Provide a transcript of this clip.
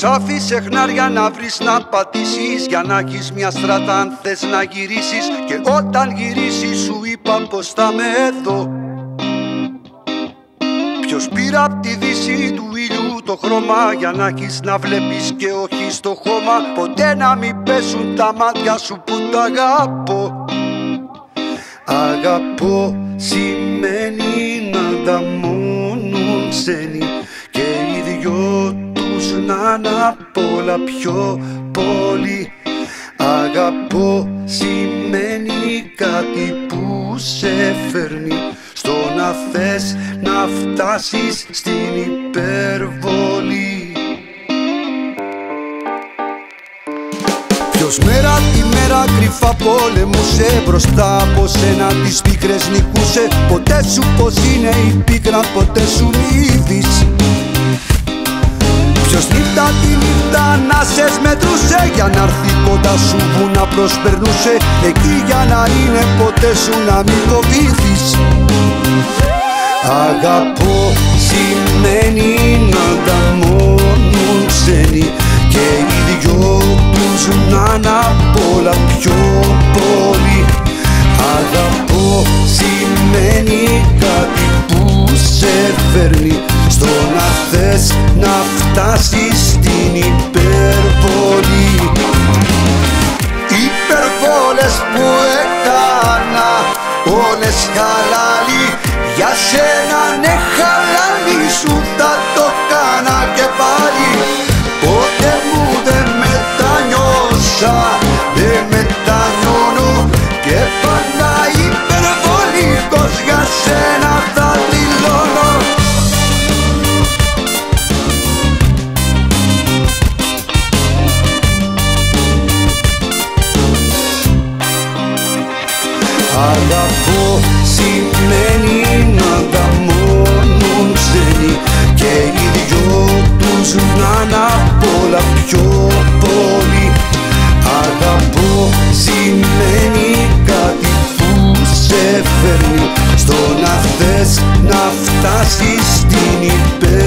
άφησε χνάρια να βρεις να πατήσεις, για να έχεις μια στράτα αν θες να γυρίσεις. Και όταν γυρίσεις σου είπα πως θα με εδώ. Ποιος πήρα απ' τη δύση του ήλιου το χρώμα, για να έχεις να βλέπεις και όχι στο χώμα. Ποτέ να μην πέσουν τα μάτια σου που τα αγαπώ. Αγαπώ σημαίνει να ανταμώνουν ξένοι, και οι δυο τους να είναι απ' όλα πιο πολύ. Αγαπώ σημαίνει κάτι που σε φέρνει στο να θες να φτάσεις στην υπερβολή. Ποιος μέρα τη μέρα κρυφά πολεμούσε, μπροστά από σένα τις πίκρες νικούσε. Ποτέ σου πως είναι η πίκρα, ποτέ σου είδηση. Ποιος νύχτα τη νύχτα να σε μετρούσε, για να έρθει κοντά σου που να προσπερνούσε. Εκεί για να είναι ποτέ σου να μην φοβήθεις. Αγαπώ σημαίνει να ανταμώνουν ξένοι, και οι δυο τους να είναι απ' όλα πιο πολύ. Αγαπώ σημαίνει κάτι που σε φέρνει στο να θες να φτάσεις στην υπερβολή. Υπερβόλες που έκανα όλες χαλάλι, για σένα ναι χαλάλι σου θα το κάνα και πάλι. Ποτέ μου δεν μετανιώσα, δεν μετανιώνω, και πάντα υπερβολικός για σένα θα δηλώνω. Αγαπώ σημαίνει να ανταμώνουν ξένοι, και οι δυο τους να είναι απ' όλα πιο πολύ. Αγαπώ σημαίνει κάτι που σε φέρνει στο να θες να φτάσεις στην υπερβολή.